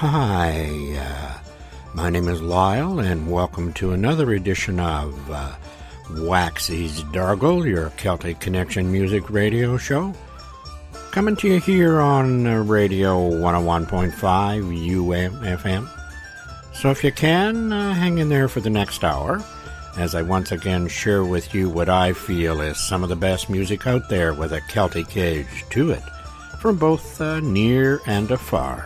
Hi, my name is Lyle, and welcome to another edition of Waxy's Dargle, your Celtic Connection music radio show. Coming to you here on Radio 101.5 UMFM. So if you can, hang in there for the next hour, as I once again share with you what I feel is some of the best music out there with a Celtic edge to it, from both near and afar.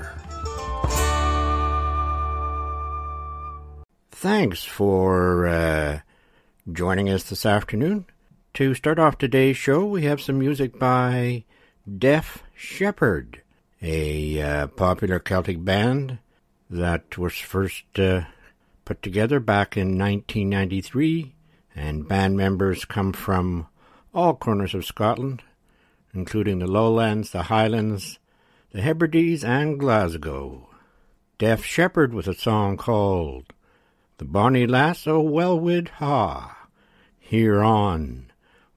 Thanks for joining us this afternoon. To start off today's show, we have some music by Def Shepherd, a popular Celtic band that was first put together back in 1993, and band members come from all corners of Scotland, including the Lowlands, the Highlands, the Hebrides, and Glasgow. Def Shepherd with a song called The Bonnie Lass o' Welwood Ha, here on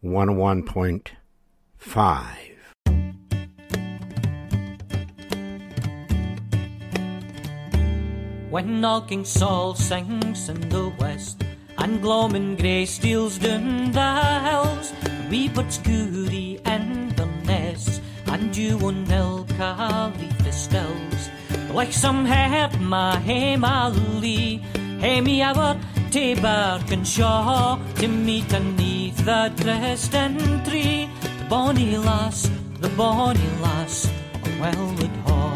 101.5. When all King Saul sings in the west, and gloaming grey steals down the hills, we put Scooty in the nests, and you on Ilka leave the stills. Like some head my Lee, hey me our Tabark and Shaw, to meet underneath the Dresden tree, the bonny lass of Welwood Hall.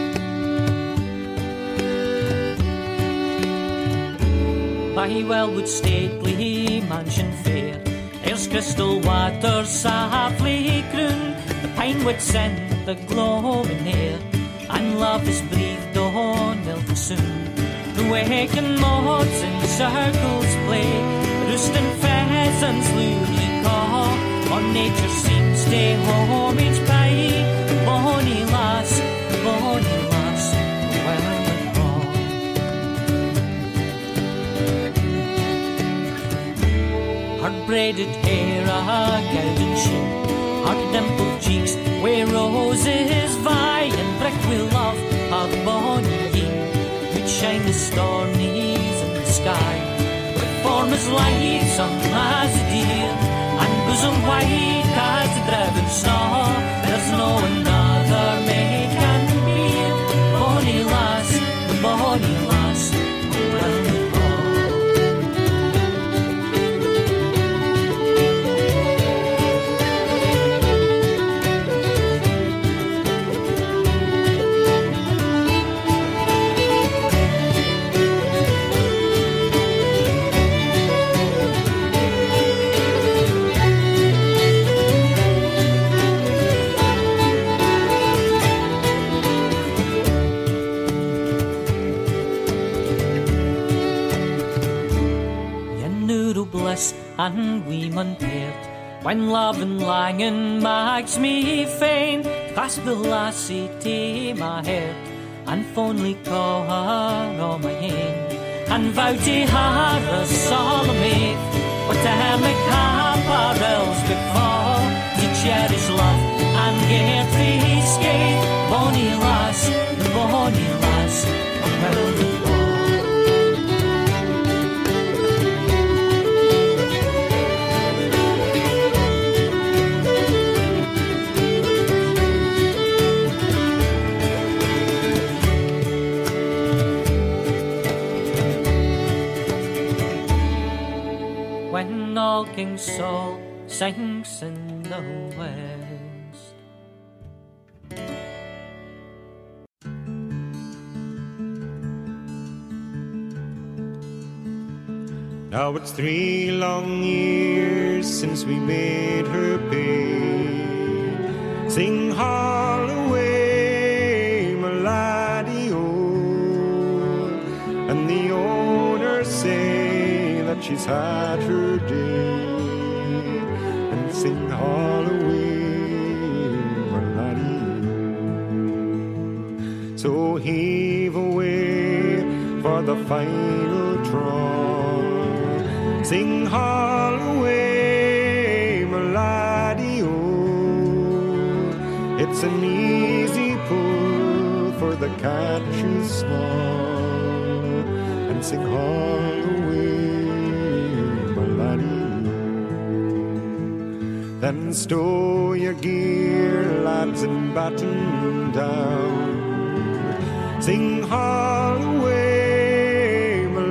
By Welwood stately mansion fair, there's crystal waters softly croon, the pine woods and the glowing air, and love is breathed on Milton soon. The waking moths in circles play, roosting pheasants luridly caw, on nature seems to homage pay, the bonny lass, Welwood Hall. Her braided hair a golden sheen, her dimpled cheeks where roses vie, and brick will love her bonny yeen, which shine the stornies in the sky, with form as lightsome as a deer, and bosom white as the driven snow. There's no another maid can be the bonny lass, Welwood Hall. And we mun part when love and langing makes me fain, clasp the lassie to my heart, and fondly call her on my hand, and vow to her a solemn oath, whatever cap else befall, to cherish love and get free skate, bonny lass of Welwood Hall. When all King Saul sings in the west. Now it's 3 long years since we made her pay. Sing Holloway, my laddie old, and the owners say that she's had her day, and sing Holloway, my laddie old. So heave away for the final draw, sing Holloway, my laddie old. It's an easy pull for the catch is small, and sing haul away, my laddie. Then stow your gear, lads, and batten down. Sing haul away, my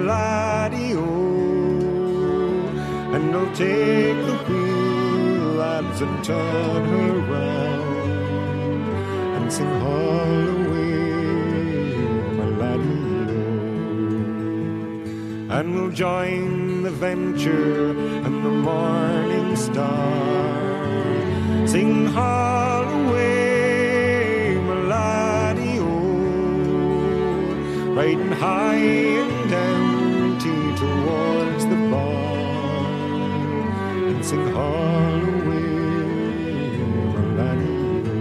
laddie-o, and I'll take the wheel, lads, and turn her round, and sing haul away, my laddie-o. And we'll join the Venture and the Morning Star. Sing haul away, my laddie-o, riding high and empty towards the bar, and sing haul away, my laddie-o.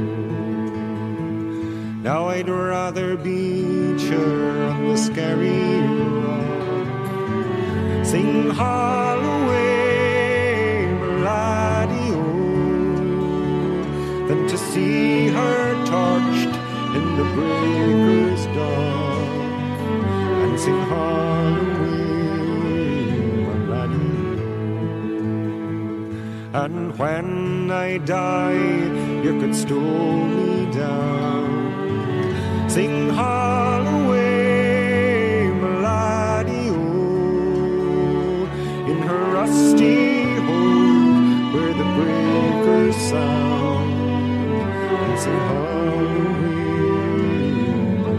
Now I'd rather beat her on the Skerry Rock. Sing haul away, my laddie-o, than to see her torched in the breaker's dock, and sing haul away, my laddie. And when I die, you could stow me down. Sing haul away, my laddie-o, in her rusty hold where the breakers sound, and sing haul away, my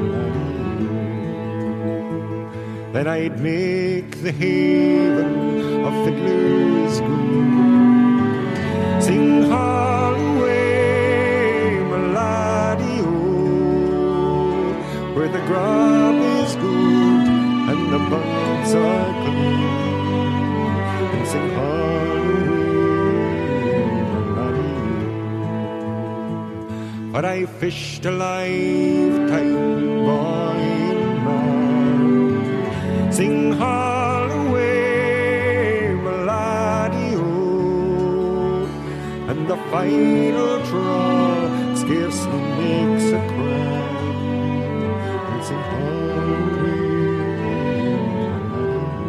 laddie. Then I'd make the haven of Fiddler's Green. Sing haul away, my laddie-o, where the grub is good and the buds are clean, and sing haul away, my laddie. But I fished a lifetime, boy and man. Sing haul away, my laddie-o, and the final trawl scarcely makes a crack, and sing haul away, my laddie-o.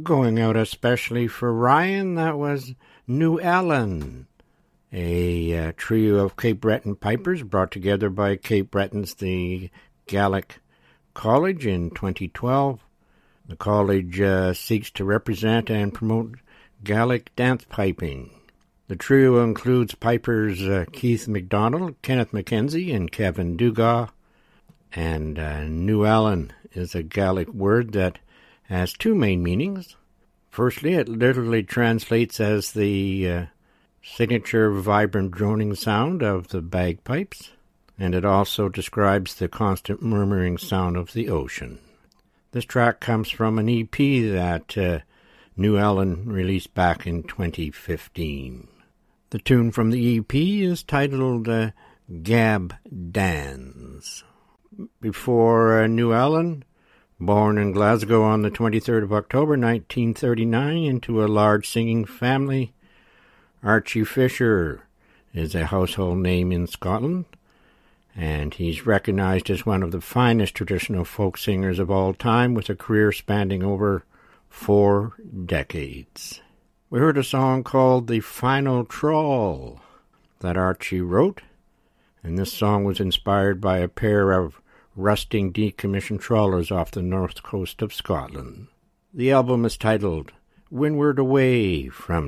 Going out especially for Ryan, that was New Ellen, a trio of Cape Breton pipers brought together by Cape Bretons, the Gaelic College, in 2012. The college seeks to represent and promote Gaelic dance piping. The trio includes pipers Keith MacDonald, Kenneth McKenzie, and Kevin Dugas. And New Ellen is a Gaelic word that has two main meanings. Firstly, it literally translates as the signature vibrant droning sound of the bagpipes, and it also describes the constant murmuring sound of the ocean. This track comes from an EP that New Ellen released back in 2015. The tune from the EP is titled Gab Dans. Before New Ellen, born in Glasgow on the 23rd of October 1939 into a large singing family, Archie Fisher is a household name in Scotland, and he's recognized as one of the finest traditional folk singers of all time, with a career spanning over 4 decades. We heard a song called The Final Trawl that Archie wrote, and this song was inspired by a pair of rusting decommissioned trawlers off the north coast of Scotland. The album is titled Windward Away from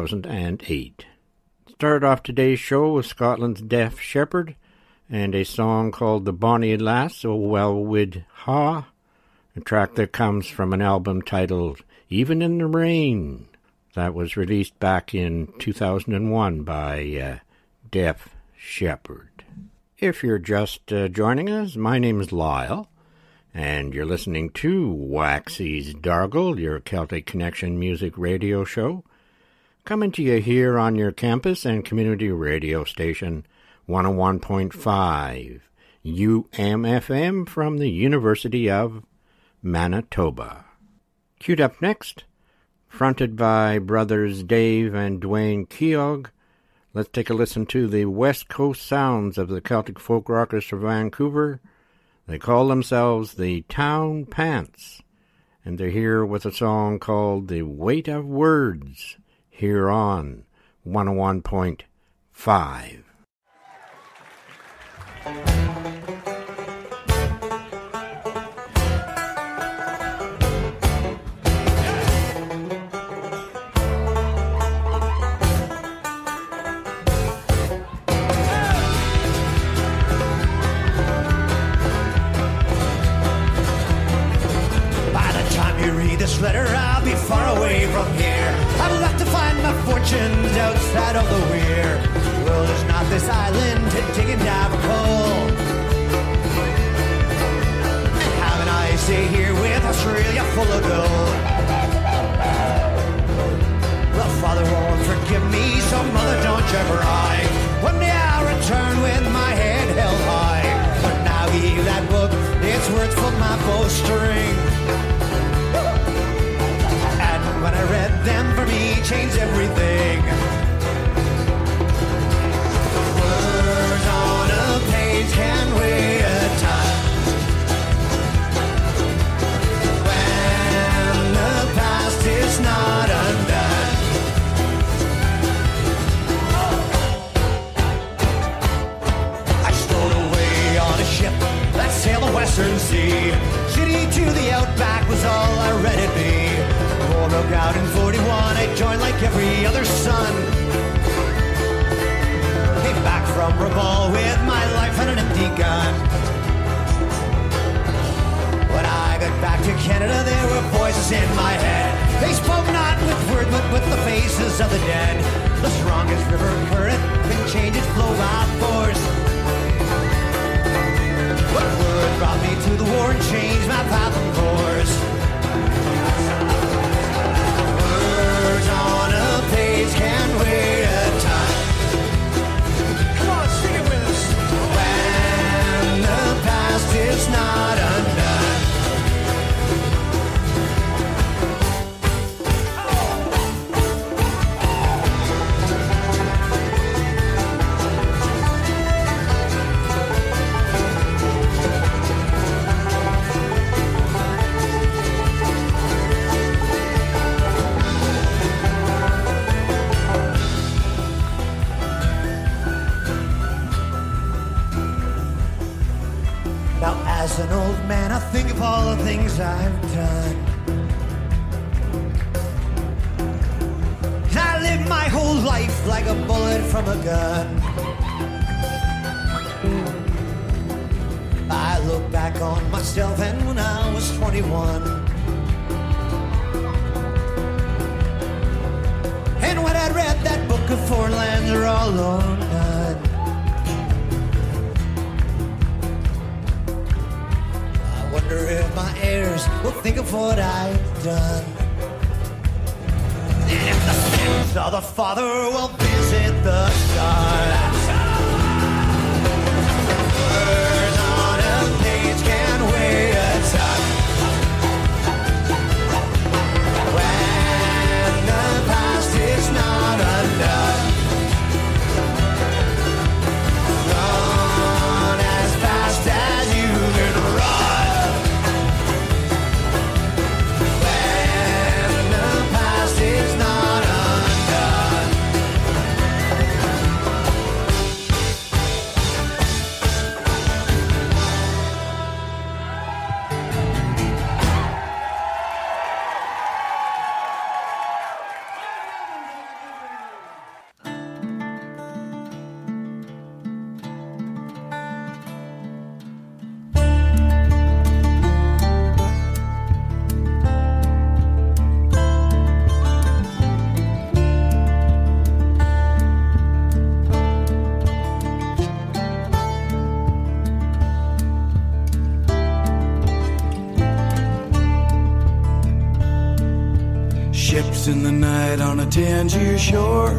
2008. Started off today's show with Scotland's Def Shepherd and a song called The Bonnie Lass O Well Wid Ha, a track that comes from an album titled Even in the Rain that was released back in 2001 by Def Shepherd. If you're just joining us, my name is Lyle, and you're listening to Waxy's Dargle, your Celtic Connection music radio show, coming to you here on your campus and community radio station, 101.5 UMFM from the University of Manitoba. Queued up next, fronted by brothers Dave and Dwayne Keogh, let's take a listen to the West Coast sounds of the Celtic Folk Orchestra of Vancouver. They call themselves the Town Pants, and they're here with a song called The Weight of Words, here on 101.5. Letter, I'll be far away from here. I've left to find my fortunes outside of the weir. The world is not this island to dig and dive coal. And haven't I stay here with Australia full of gold? Well, Father won't forgive me, so Mother, don't you cry. One day I'll return with my head held high. But now leave that book, its words from my bowstring. When I read them, for me, changed everything. Words on a page can weigh a ton. When the past is not undone. I stowed away on a ship that sailed the Western Sea. City to the outback was all I read it be. War broke out in 41, I joined like every other son. Came back from Rabaul with my life and an empty gun. When I got back to Canada, there were voices in my head. They spoke not with words, but with the faces of the dead. The strongest river current can change its flow by force. What word brought me to the war and changed my path and course? On a page can weigh a ton. Come on, sing it with us. When the past is not undone. As an old man, I think of all the things I've done. I lived my whole life like a bullet from a gun. I look back on myself and when I was 21. And when I read that book of foreign lands are all undone. I wonder if my heirs will think of what I've done. And if the sins of the father will visit the son. Words on a page can weigh a ton. When the past is not undone, run as fast as you can run. When the past is not undone. Ships in the night on a Tangier shore,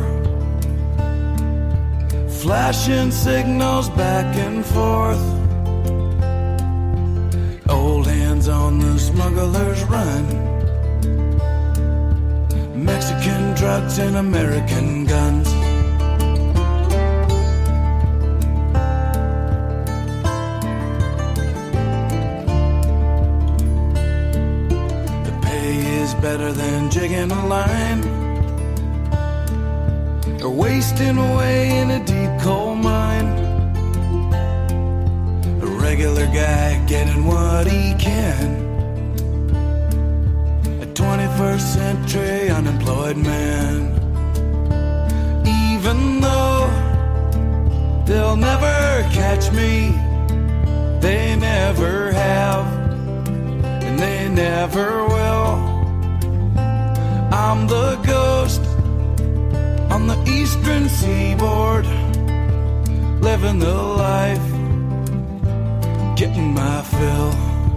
flashing signals back and forth. Old hands on the smuggler's run, Mexican drugs and American guns. Better than jigging a line or wasting away in a deep coal mine. A regular guy getting what he can, a 21st century unemployed man. Even though they'll never catch me, they never have, and they never will. I'm the ghost on the eastern seaboard, living the life, getting my fill.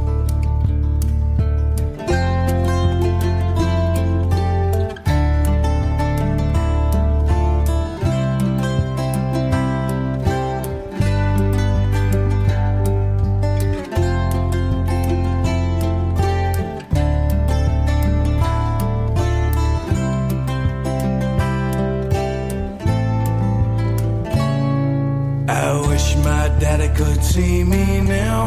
Daddy could see me now.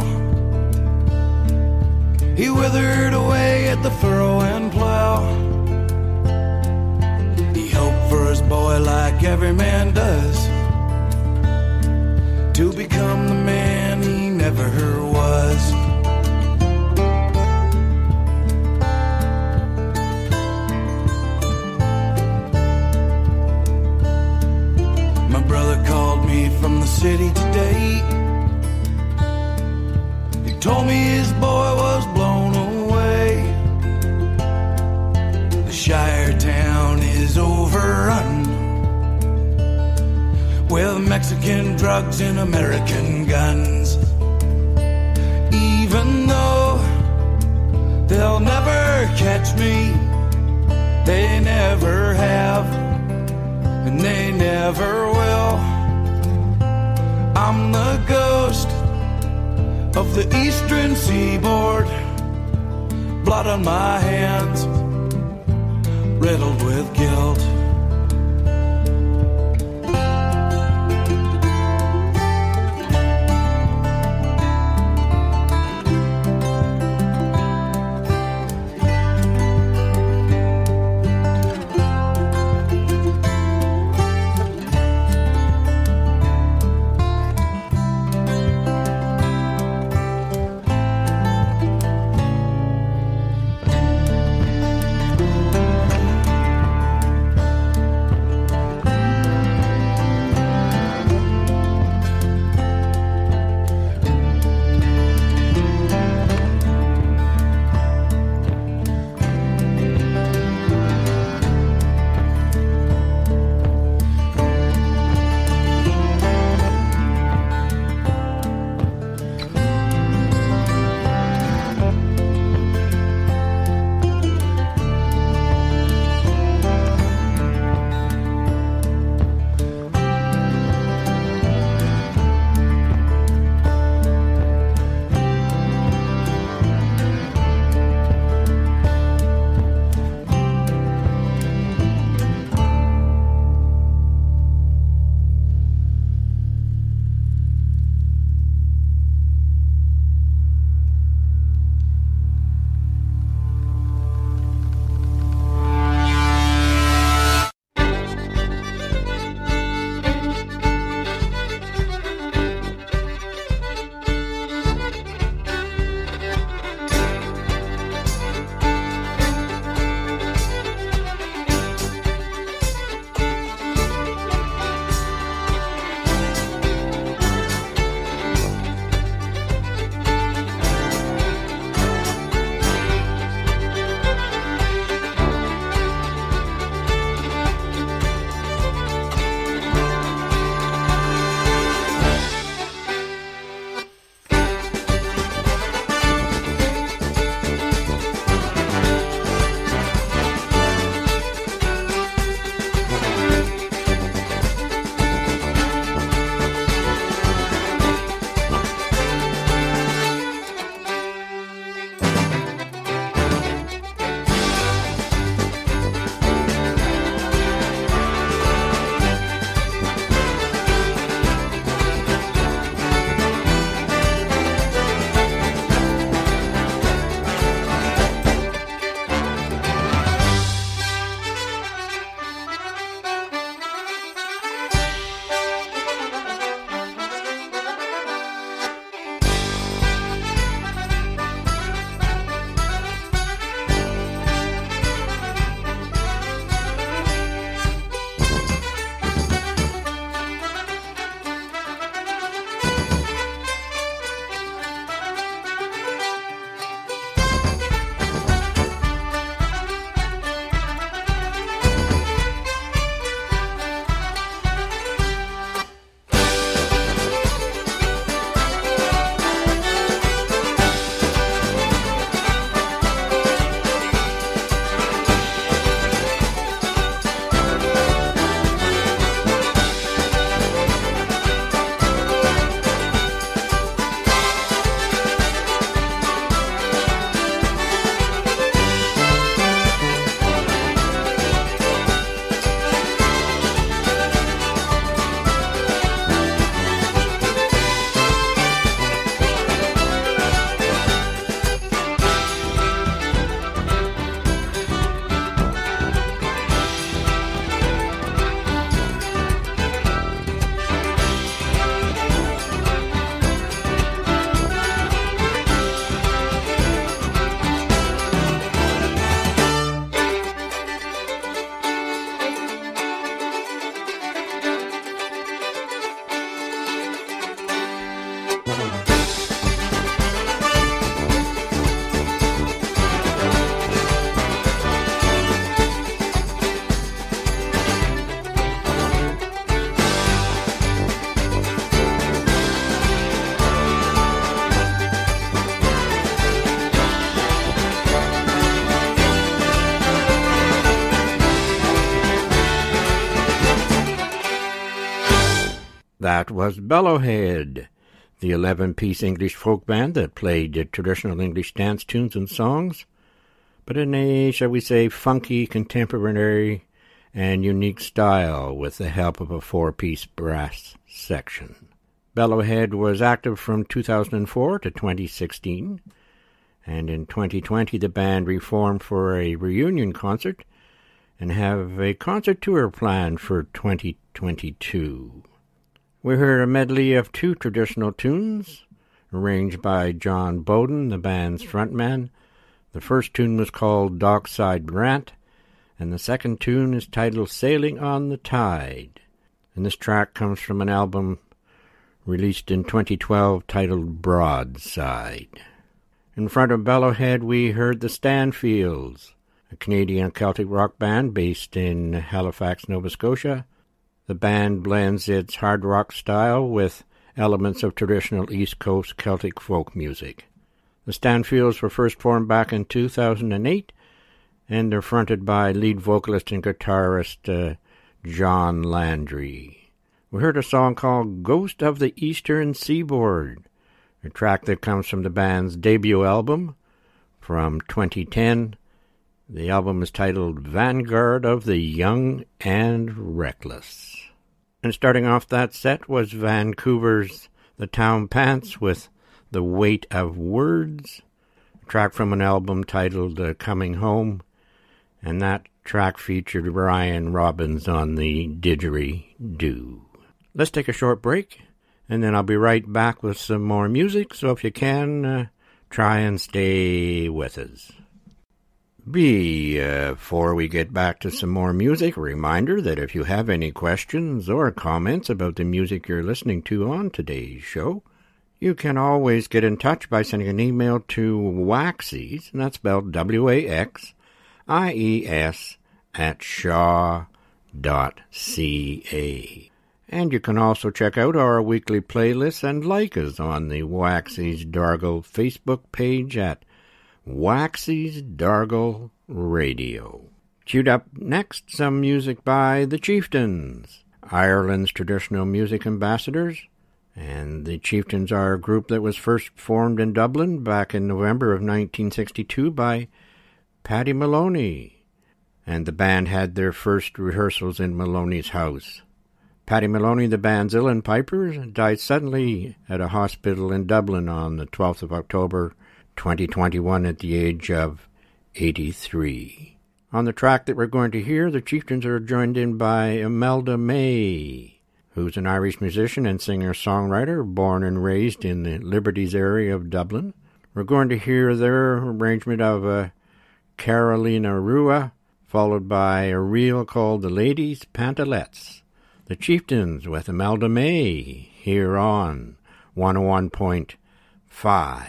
He withered away at the furrow and plow. He hoped for his boy like every man does, to become the man he never was. My brother called me from the city today. Told me his boy was blown away. The Shire town is overrun with Mexican drugs and American guns. Even though they'll never catch me, they never have, and they never will. I'm the ghost of the eastern seaboard, blood on my hands, riddled with guilt. That was Bellowhead, the 11-piece English folk band that played traditional English dance tunes and songs, but in a, shall we say, funky, contemporary, and unique style with the help of a 4-piece brass section. Bellowhead was active from 2004 to 2016, and in 2020 the band reformed for a reunion concert and have a concert tour planned for 2022. We heard a medley of 2 traditional tunes, arranged by John Bowden, the band's frontman. The first tune was called Dockside Rant, and the second tune is titled Sailing on the Tide. And this track comes from an album released in 2012 titled Broadside. In front of Bellowhead we heard the Stanfields, a Canadian Celtic rock band based in Halifax, Nova Scotia. The band blends its hard rock style with elements of traditional East Coast Celtic folk music. The Stanfields were first formed back in 2008, and they're fronted by lead vocalist and guitarist John Landry. We heard a song called Ghost of the Eastern Seaboard, a track that comes from the band's debut album from 2010. The album is titled Vanguard of the Young and Reckless. And starting off that set was Vancouver's The Town Pants with The Weight of Words, a track from an album titled Coming Home, and that track featured Ryan Robbins on the didgeridoo. Let's take a short break, and then I'll be right back with some more music, so if you can, try and stay with us. Before we get back to some more music, a reminder that if you have any questions or comments about the music you're listening to on today's show, you can always get in touch by sending an email to Waxies, and that's spelled W-A-X-IES, @shaw.ca. And you can also check out our weekly playlists and like us on the Waxies Dargle Facebook page at Waxies Dargle Radio. Queued up next, some music by the Chieftains, Ireland's traditional music ambassadors. And the Chieftains are a group that was first formed in Dublin back in November of 1962 by Paddy Maloney. And the band had their first rehearsals in Maloney's house. Paddy Maloney, the band's uilleann piper, died suddenly at a hospital in Dublin on the 12th of October 2021 at the age of 83. On the track that we're going to hear, the Chieftains are joined in by Imelda May, who's an Irish musician and singer-songwriter born and raised in the Liberties area of Dublin. We're going to hear their arrangement of Carolina Rua, followed by a reel called The Ladies' Pantalettes. The Chieftains with Imelda May here on 101.5.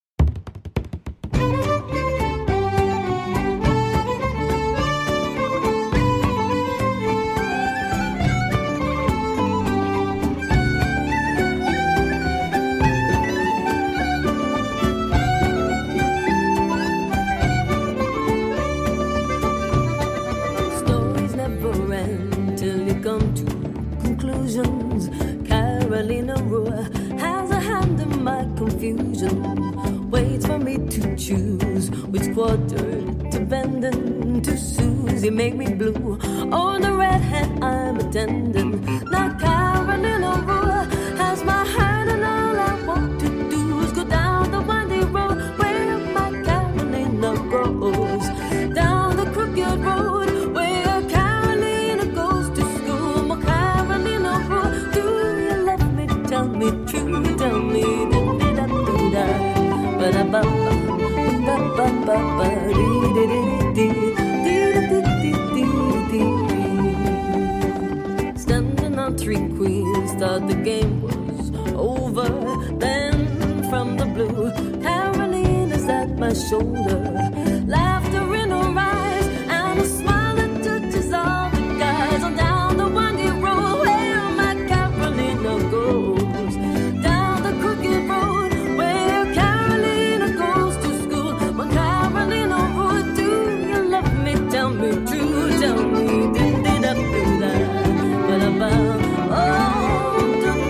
Carolina Rua has a hand in my confusion. Waits for me to choose which quarter to bend in. To Susie make me blue. Oh, the red hand I'm attending. Now Carolina Rua has my hand, and all I want to do is go down the windy road where my Carolina goes. Down the crooked road where Carolina goes to school. My Carolina Rua, do you love me? Tell me true, tell me da-da-da-da-da. Standing on three queens, thought the game was over. Then from the blue, Carolina's at my shoulder. Laughter in her eyes and a smile that touches all the guys. On down the windy road where my Carolina goes. Down the crooked road where Carolina goes to school. My Carolina Rua, do you love me? Tell me true, tell me did-did-up-do-da. Ba-da-ba. Oh,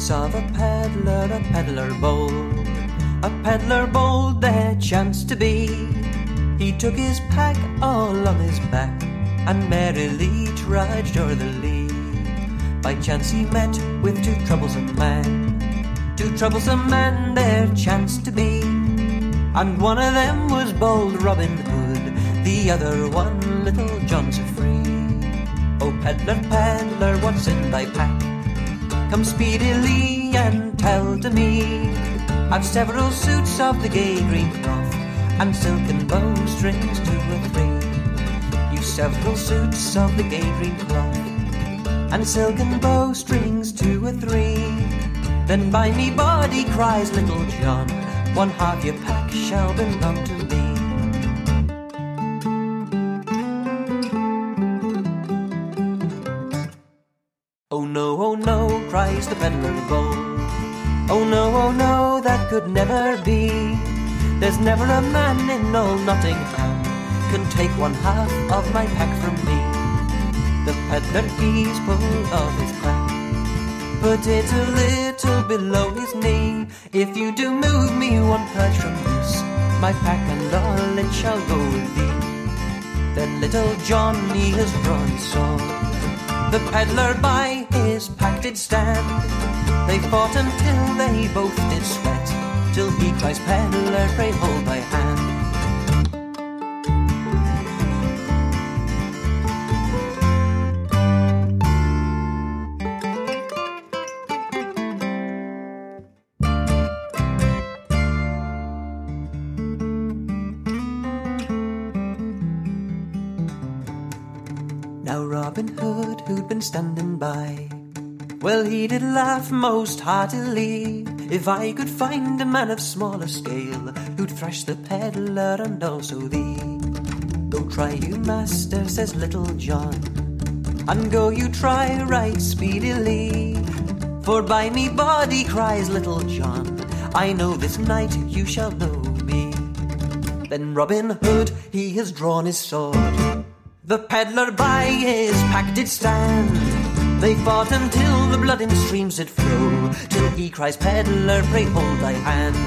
case of a peddler bold. A peddler bold there chanced to be. He took his pack all on his back and merrily trudged o'er the lea. By chance he met with two troublesome men. Two troublesome men there chanced to be. And one of them was bold Robin Hood, the other one little John so free. Oh peddler, peddler, what's in thy pack? Come speedily and tell to me. I've several suits of the gay green cloth and silken bowstrings 2 or 3. You've several suits of the gay green cloth and silken bowstrings 2 or 3. Then by me body, cries little John, one half your pack shall belong to me. Oh no, cries the peddler bold. Oh no, that could never be. There's never a man in all Nottingham can take one half of my pack from me. The peddler he's pulled off his pack, put it a little below his knee. If you do move me one perch from this, my pack and all it shall go with thee. Then little Johnny has drawn his sword. The peddler by his pack did stand. They fought until they both did sweat, till he cries, peddler, pray hold thy hand. Now Robin Hood, who'd been standing by, well, he did laugh most heartily. If I could find a man of smaller scale who'd thrash the peddler and also thee. Go try you, master, says little John, and go you try right speedily. For by me body, cries little John, I know this night you shall know me. Then Robin Hood, he has drawn his sword. The peddler by his pack did stand. They fought until the blood in streams did flow, till he cries, peddler, pray hold thy hand.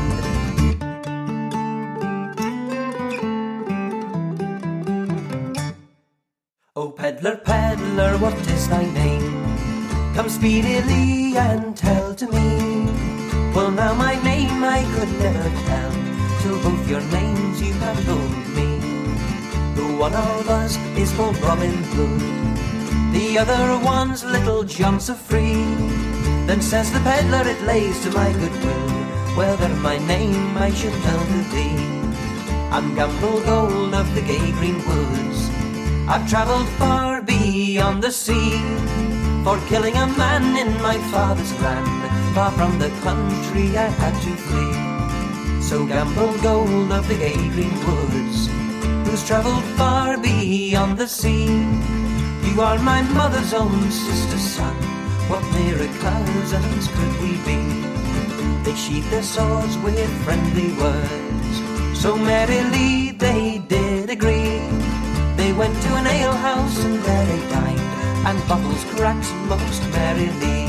Oh peddler, peddler, what is thy name? Come speedily and tell to me. Well now my name I could never tell, till both your names you have told me. The one of us is called Robin Hood, the other one's little John so free. Then says the peddler, it lays to my goodwill whether my name I should tell to thee. I'm Gamble Gold of the gay green woods. I've travelled far beyond the sea, for killing a man in my father's land, far from the country I had to flee. So Gamble Gold of the gay green woods, who's travelled far beyond the sea. You are my mother's own sister's son, what nearer cousins could we be? They sheathed their swords with friendly words, so merrily they did agree. They went to an alehouse and there they dined, and bottles cracked most merrily.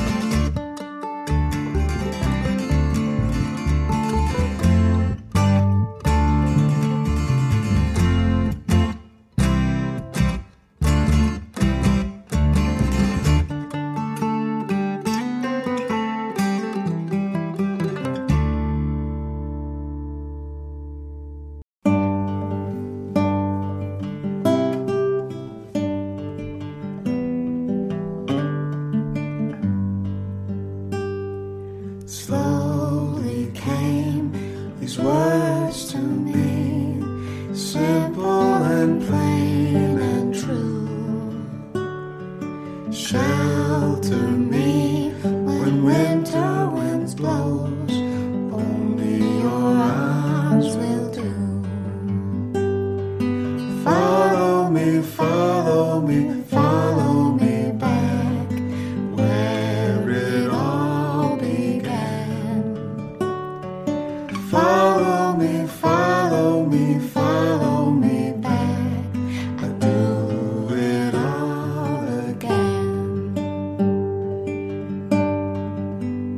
Slowly came these words to me, simple and plain and true. Shelter me when winter winds blows, only your arms will do. Follow me, follow me, follow me back where it all began. Follow me, follow me, follow me back. I'll do it all again.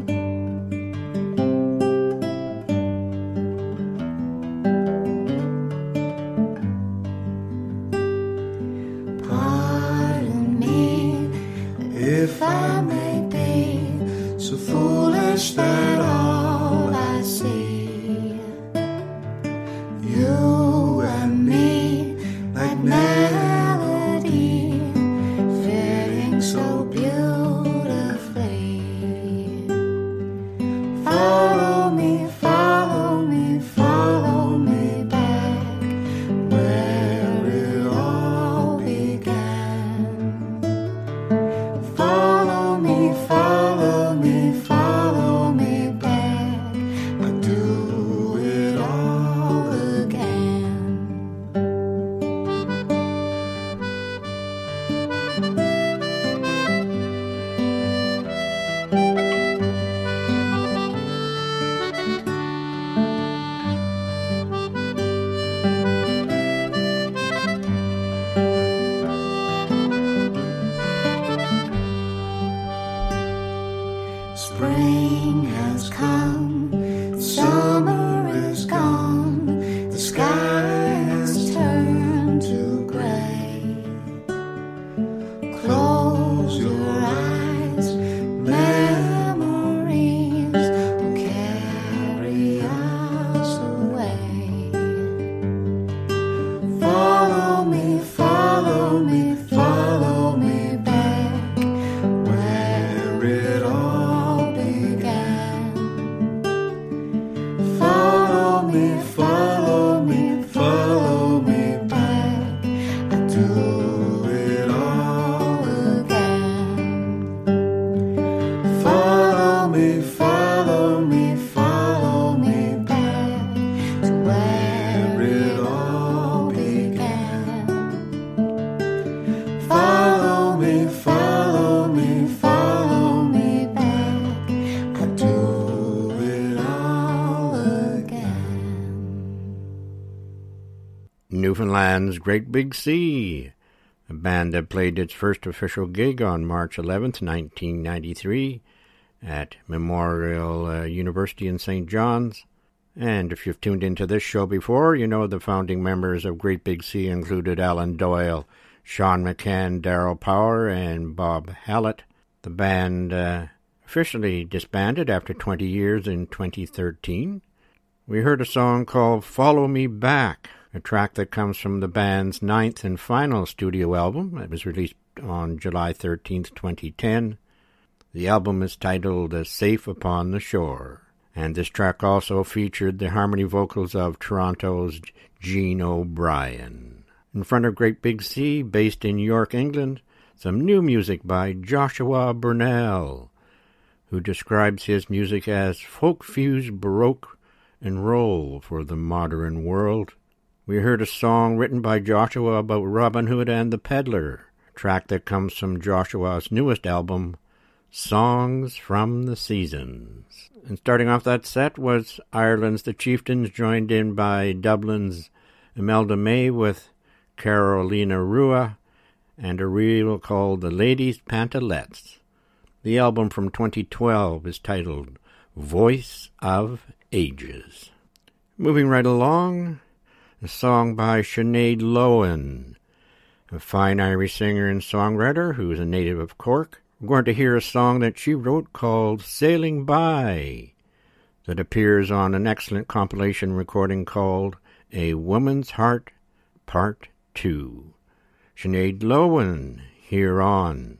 Newfoundland's Great Big Sea, a band that played its first official gig on March 11th, 1993 at Memorial University in St. John's. And if you've tuned into this show before, you know the founding members of Great Big Sea included Alan Doyle, Sean McCann, Darryl Power, and Bob Hallett. The band officially disbanded after 20 years in 2013. We heard a song called Follow Me Back, a track that comes from the band's 9th and final studio album. It was released on July 13th, 2010. The album is titled Safe Upon the Shore, and this track also featured the harmony vocals of Toronto's Gene O'Brien. In front of Great Big Sea, based in York, England, some new music by Joshua Burnell, who describes his music as folk-fused baroque and roll for the modern world. We heard a song written by Joshua about Robin Hood and the Peddler, a track that comes from Joshua's newest album, Songs from the Seasons. And starting off that set was Ireland's The Chieftains, joined in by Dublin's Imelda May with Carolina Rua, and a reel called The Ladies' Pantalettes. The album from 2012 is titled Voice of Ages. Moving right along, a song by Sinead Lohan, a fine Irish singer and songwriter who is a native of Cork. We're going to hear a song that she wrote called Sailing By, that appears on an excellent compilation recording called A Woman's Heart, Part 2. Sinead Lohan here on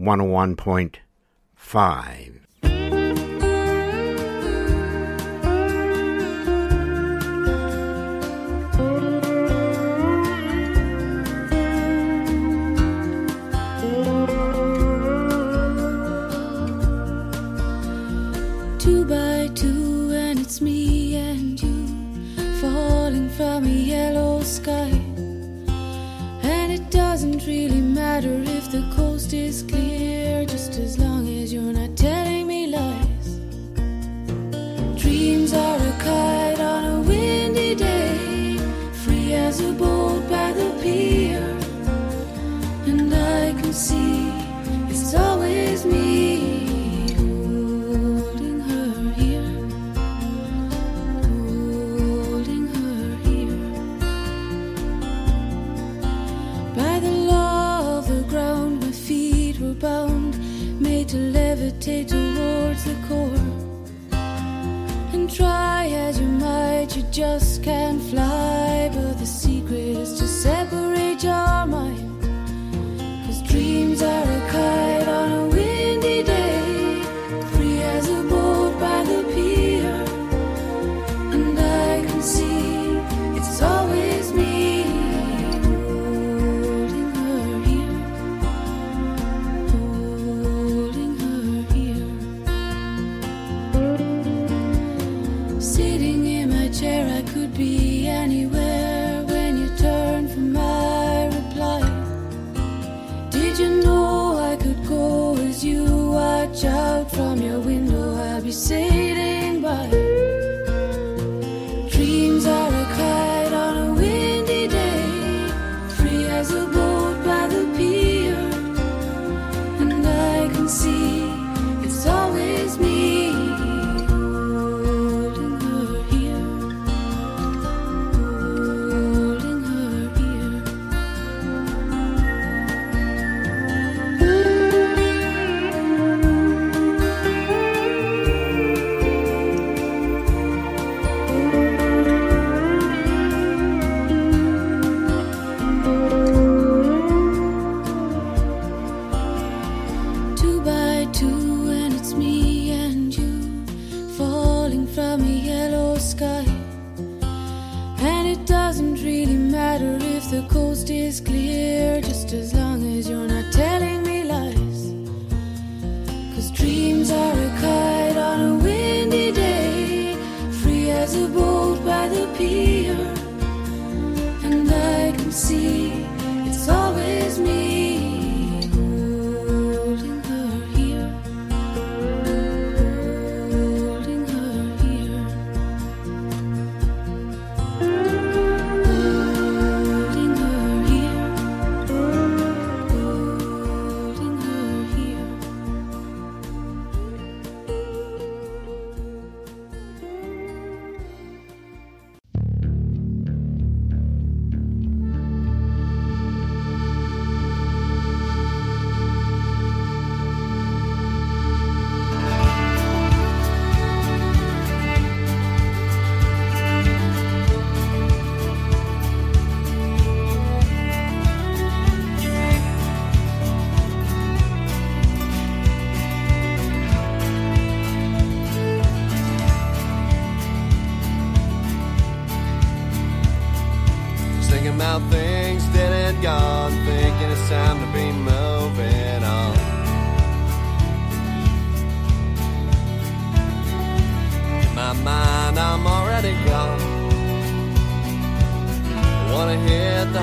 101.5. 2 by 2 and it's me and you falling from a yellow sky. And it doesn't really matter if the coast is clear, just as long as you're not telling me lies. Dreams are a kite on a windy day, free as a boat by the pier. And I can see it's always me holding her here, holding her here. By the law of the ground, my feet were bound, made to levitate towards the core. And try as you might, you just can't fly. But the secret is to separate your mind. 'Cause dreams are a kite on a windy day, free as a boat by the pier. And I can see it's always me holding her here, holding her here. Sitting in my chair, I could be anywhere when you turn for my reply. Did you know I could go as you watch out from your window? I'll be sailing by. Dreams are a kite on a windy day, free as a boat by the pier. And I can see it's always me holding her here, holding her here.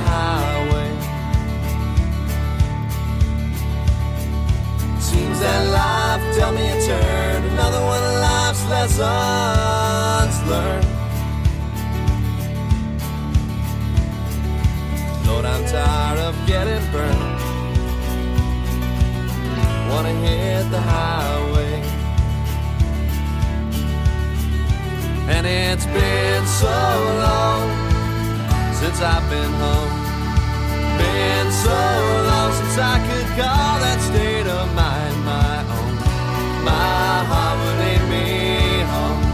highway. Seems that life dealt me a turn, another one of life's lessons learned. Lord, I'm tired of getting burned. Wanna hit the highway. And it's been so long since I've been home. Been so long since I could call that state of mind my own. My heart will lead me home.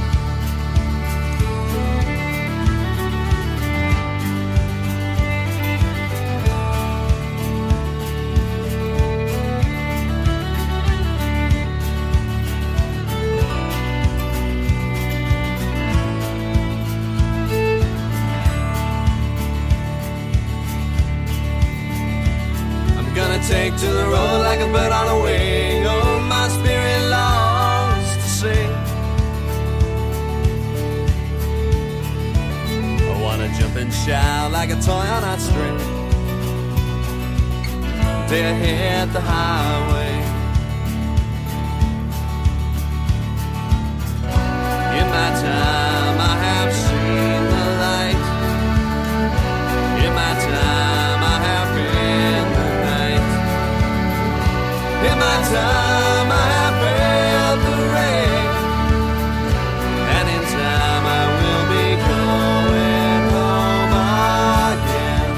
Take to the road like a bird on a wing. Oh, my spirit longs to sing. I wanna jump and shout like a toy on a string. Till I hit the highway. In my time I have seen the light. In my time I have been the in my time I have felt the rain, and in time I will be going home again.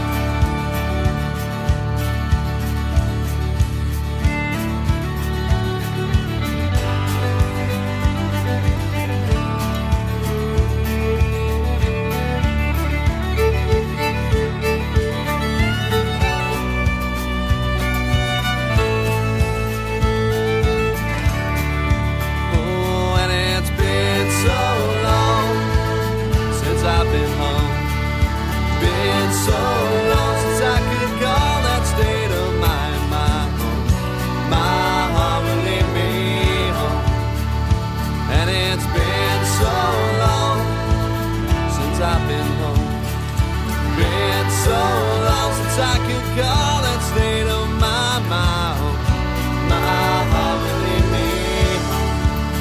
So long since I could call that state of mind my own. My heart will lead me home. And it's been so long since I've been home. Been so long since I could call that state of mind my own. My heart will lead me home.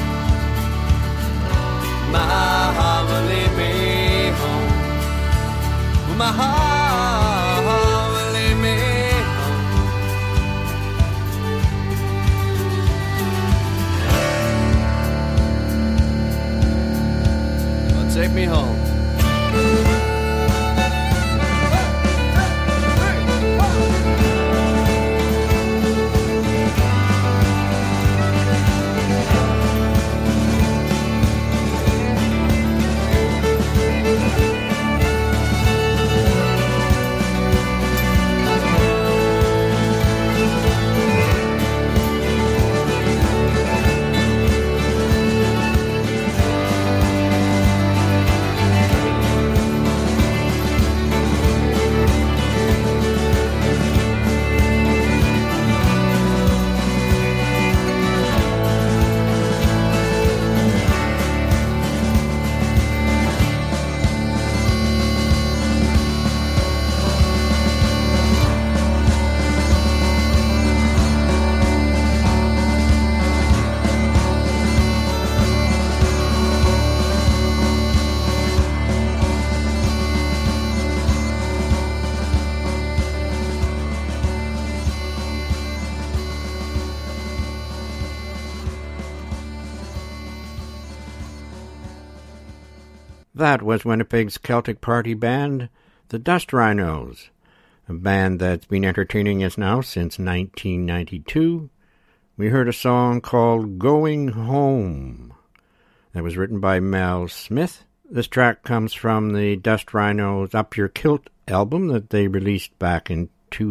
My heart will lead me home. My heart will lead me home. Well, take me home. That was Winnipeg's Celtic party band, the Dust Rhinos, a band that's been entertaining us now since 1992. We heard a song called Going Home that was written by Mel Smith. This track comes from the Dust Rhinos' Up Your Kilt album that they released back in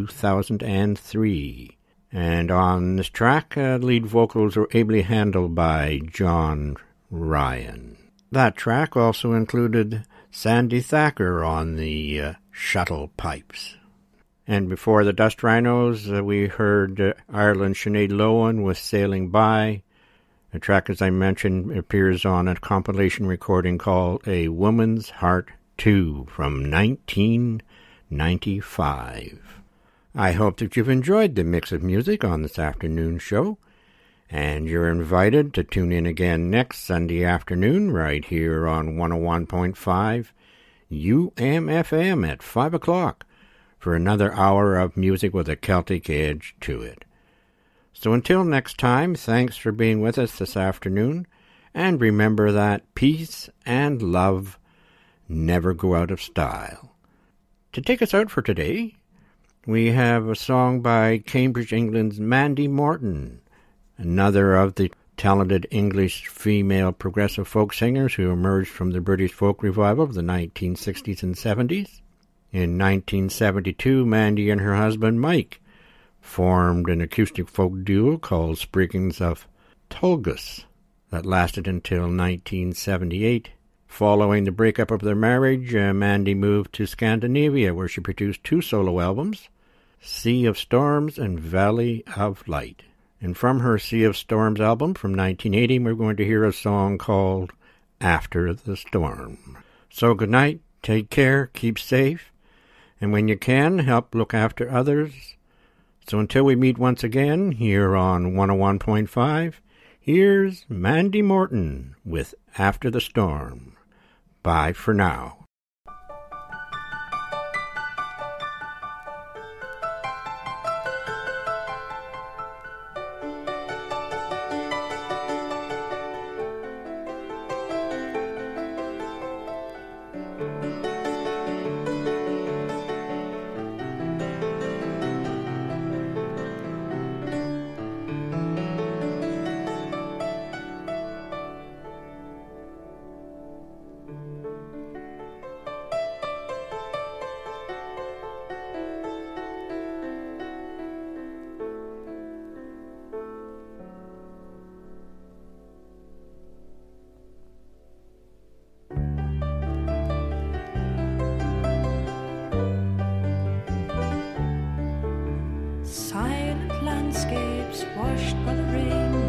2003. And on this track, lead vocals were ably handled by John Ryan. That track also included Sandy Thacker on the shuttle pipes. And before the Dust Rhinos, we heard Ireland's Sinead Lohan with Sailing By. The track, as I mentioned, appears on a compilation recording called A Woman's Heart 2 from 19 95. I hope that you've enjoyed the mix of music on this afternoon show, and you're invited to tune in again next Sunday afternoon right here on 101.5 UMFM at 5 o'clock for another hour of music with a Celtic edge to it. So until next time, thanks for being with us this afternoon, and remember that peace and love never go out of style. To take us out for today, we have a song by Cambridge, England's Mandy Morton, another of the talented English female progressive folk singers who emerged from the British folk revival of the 1960s and 70s. In 1972, Mandy and her husband Mike formed an acoustic folk duo called Spriggans of Tulgus that lasted until 1978. Following the breakup of their marriage, Mandy moved to Scandinavia, where she produced 2 solo albums, Sea of Storms and Valley of Light. And from her Sea of Storms album from 1980, we're going to hear a song called After the Storm. So good night, take care, keep safe, and when you can, help look after others. So until we meet once again here on 101.5, here's Mandy Morton with After the Storm. Bye for now. Silent landscapes washed by the rain,